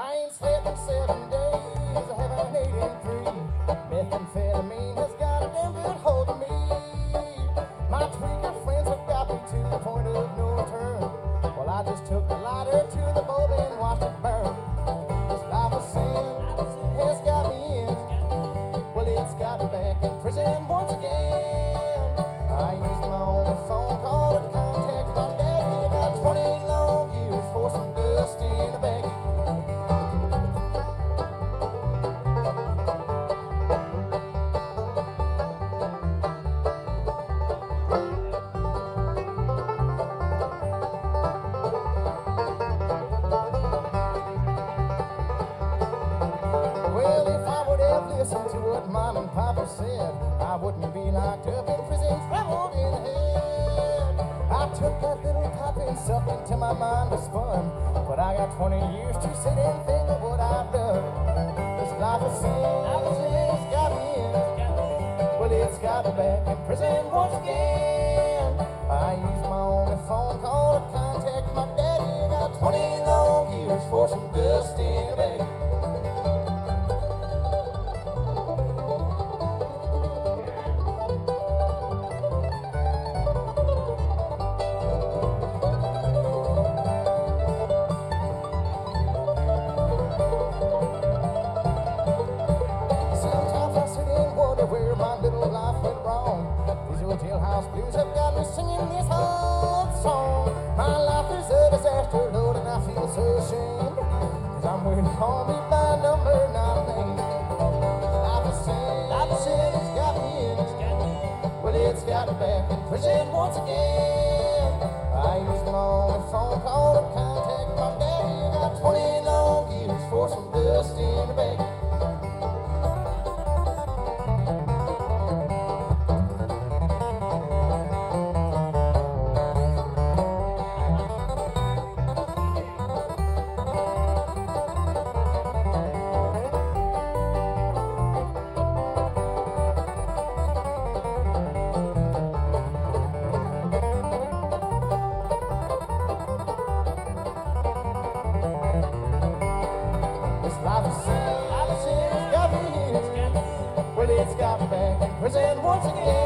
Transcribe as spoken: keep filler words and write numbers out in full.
I ain't slept in seven days, I haven't eaten three. Methamphetamine has got a damn good hold of me. My tweaker friends have got me to the point of no return. Well, I just took the lighter to the bulb and watched it burn. This life of sin has got me in. Well, it's got me back in prison once again. I used my only phone call to contact my daddy. I got twenty long years for some dust in a baggie. Well, if I would have listened to what Mom and Papa said, I wouldn't be locked up in prison, traveled in the head. I took that little copy and something to my mind was fun, but I got twenty years to sit and think of what I've done. This life of sin, it's got me in. Well, it's got me back in prison once again. I used my only phone call to contact my daddy. I got twenty long years for some dust in a bag. Where my little life went wrong. These old jailhouse blues have got me singing this old song. My life is a disaster, Lord, and I feel so ashamed, cause I'm waiting on me by number, not name. Life is sin, life is sin, it's got me in. Well, it's got me back in prison once again. I used my only phone call to contact my daddy. I got twenty long years for some dust in the bag. Life is sin, life is sin, it's got me in. Well, it's got me back in prison once again.